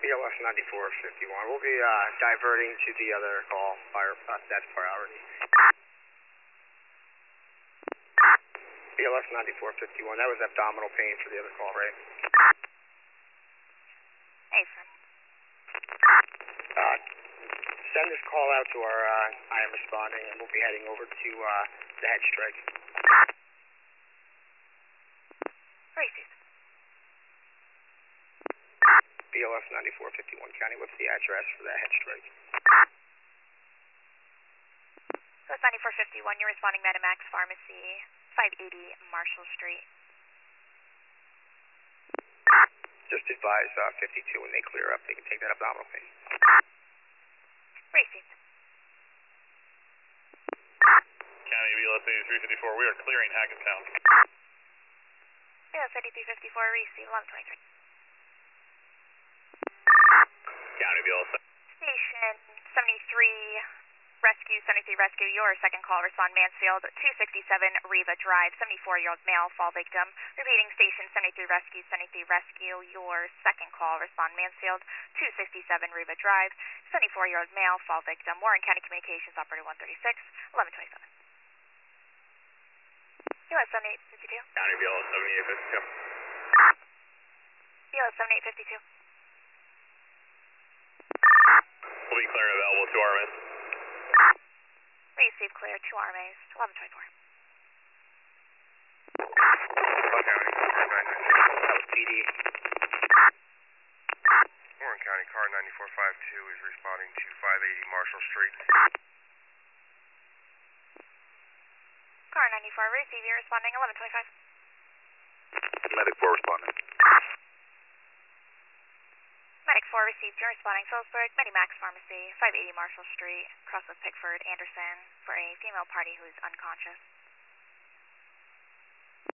BLS 9451. We'll be diverting to the other call. That's priority. BLS 9451. That was abdominal pain for the other call, right? Hey, sir. Send this call out to our I am responding, and we'll be heading over to the head strike. Receive. BLS 9451 County, what's the address for that head strike? So it's 9451, you're responding Medimax Pharmacy, 580 Marshall Street. Just advise 52 when they clear up, they can take that abdominal pain. Received. County BLS 8354, we are clearing Hackettstown. BLS 8354, receive 1123. County BLS. Station 73 Rescue, your second call, respond Mansfield, 267 Riva Drive, 74-year-old male, fall victim. Repeating, Station 73 Rescue, your second call, respond Mansfield, 267 Riva Drive, 74-year-old male, fall victim. Warren County Communications, operator 136, 1127. BLS 7852. County BLS 7852. BLS 7852. We'll be clearing available to RMS. Receive clear to RMAs, 1124. That was PD. Warren County Car 9452 is responding to 580 Marshall Street. Car 94, receive, you're responding 1125. Medic 4 responding. Medic 4 received, you're responding Phillipsburg, Medimax Pharmacy, 580 Marshall Street, cross with Pickford, Anderson, for a female party who is unconscious.